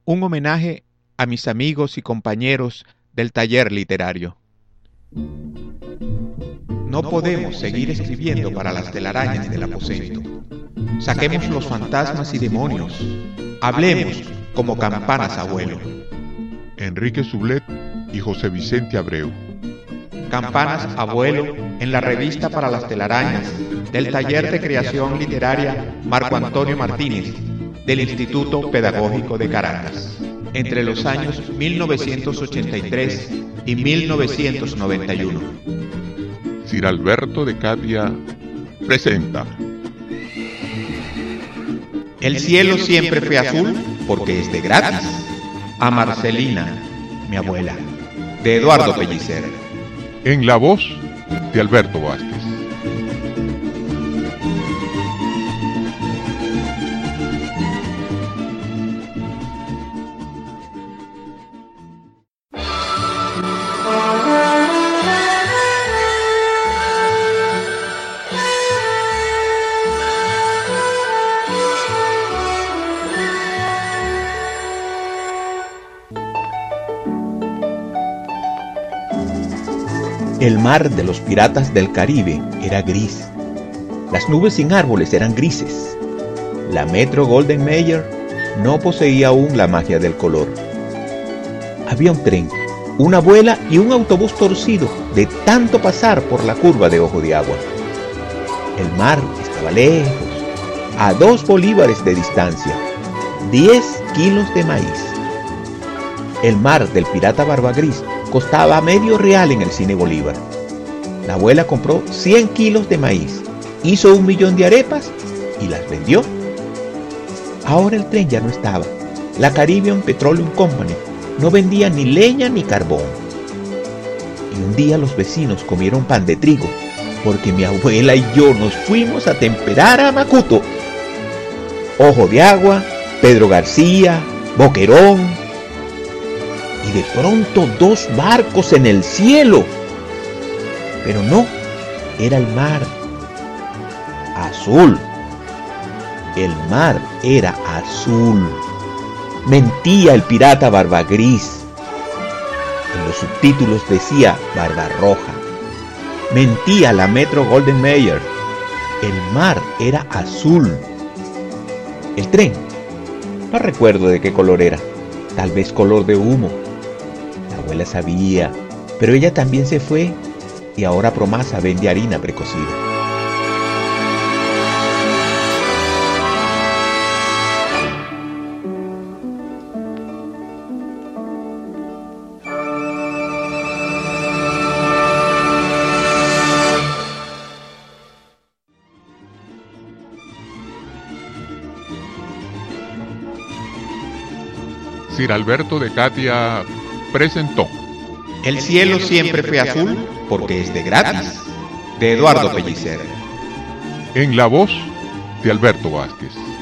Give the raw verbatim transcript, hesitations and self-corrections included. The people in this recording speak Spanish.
un homenaje a mis amigos y compañeros del taller literario. No podemos seguir escribiendo para las telarañas del aposento. Saquemos los fantasmas y demonios. Hablemos como campanas, abuelo. Enrique Sublet y José Vicente Abreu. Campanas, abuelo, en la revista para las telarañas del Taller de Creación Literaria Marco Antonio Martínez del Instituto Pedagógico de Caracas, entre los años mil novecientos ochenta y tres y mil novecientos noventa y uno. Sir Alberto de Cadia presenta. El cielo siempre fue azul porque es de gratis. A Marcelina, mi abuela, de Eduardo Pellicer. En la voz de Alberto Vázquez. El mar de los piratas del Caribe era gris. Las nubes sin árboles eran grises. La Metro Golden Mayer no poseía aún la magia del color. Había un tren, una abuela y un autobús torcido de tanto pasar por la curva de Ojo de Agua. El mar estaba lejos, a dos bolívares de distancia, diez kilos de maíz. El mar del pirata Barba Gris costaba medio real en el Cine Bolívar. La abuela compró cien kilos de maíz, hizo un millón de arepas y las vendió. Ahora el tren ya no estaba. La Caribbean Petroleum Company no vendía ni leña ni carbón. Y un día los vecinos comieron pan de trigo, porque mi abuela y yo nos fuimos a temperar a Macuto. Ojo de Agua, Pedro García, Boquerón. Y de pronto dos barcos en el cielo. Pero no, era el mar. Azul. El mar era azul. Mentía el pirata Barba Gris. En los subtítulos decía Barba Roja. Mentía la Metro Golden Mayer. El mar era azul. El tren, no recuerdo de qué color era. Tal vez color de humo. La abuela sabía, pero ella también se fue y ahora Promasa vende harina precocida. Sir Alberto de Cadia presentó. El cielo siempre fue azul porque es de gratis, de Eduardo Pellicer. En la voz de Alberto Vázquez.